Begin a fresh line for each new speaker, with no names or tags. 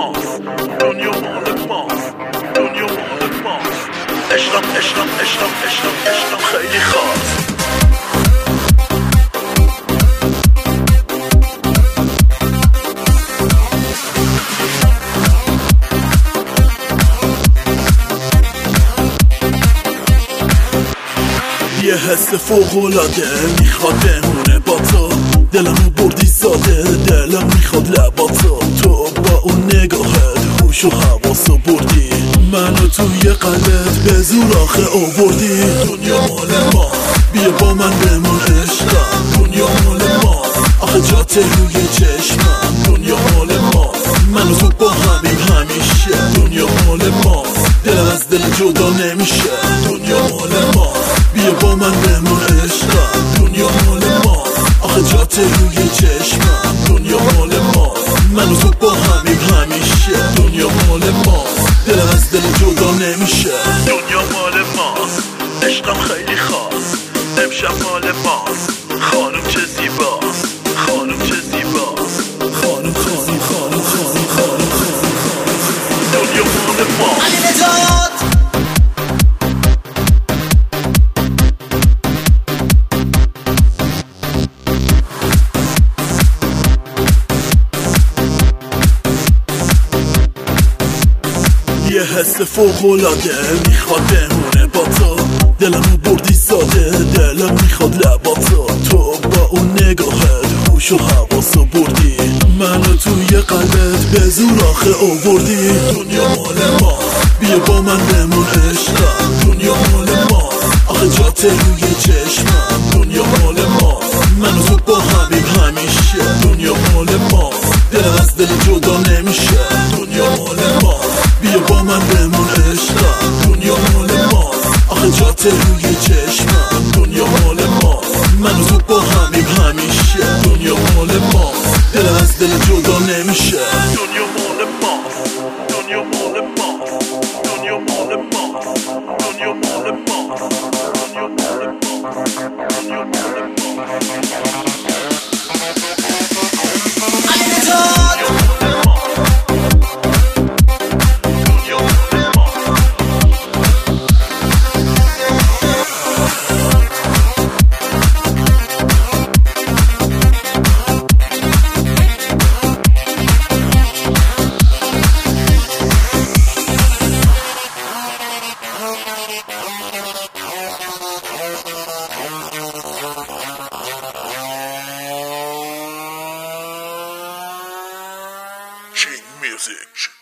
ماست دنیا مال ماست دنیا مال ماست عشقم عشقم عشقم عشقم عشقم خیلی خاص یه حس فوق‌العاده میخواد بمونه با تو دلمو بردی ساده دلم میخواد لباتو تو با اون نگاهت هوش و حواسو بردی منو توی قلبت به زور آخه آوردی دنیا مال ما بیا با من بمون عشقم دنیا مال ما آخه جات روی چشمم دنیا مال ما من و تو با همیم همیشه دنیا مال ما دلم از دل جدا نمیشه دنیا مال ما بیا با من بمون عشقم دنیا مال ما آخه جات روی چشمم دنیا مال ما من و تو با همیم همیشه دنیا مال ما دلم از دل جدا نمیشه دنیا مال ماست عشقم خیلی خاص امشب مال ماست خانم چه زیباست خانم چه زیباست خانم خانم خانم خانم خانم دنیا مال ماست علی نجات یه حس فوق‌العاده میخواد بمونه با تو دلمو بردی ساده دلم میخواد لباتو تو با اون نگاهت هوش و حواسو بردی منو توی قلبت به زور آخه آوردی دنیا مال ما بیا با من بمون عشقم دنیا مال ما آخه جات روی چشمم دنیا مال ما منو تو با همیم همیشه دنیا مال ما دلم از دل جدا نمیشه دنیا مال ما بیا با من بمون عشقم دنیا مال ما آخه جات روی چشمم دنیا مال ما من و تو با همیم همیشه دنیا مال ما دلم از دل جدا نمیشه دنیا مال ماست دنیا مال ماست دنیا مال ماست دنیا مال ماست دنیا مال ماست دنیا مال King Music.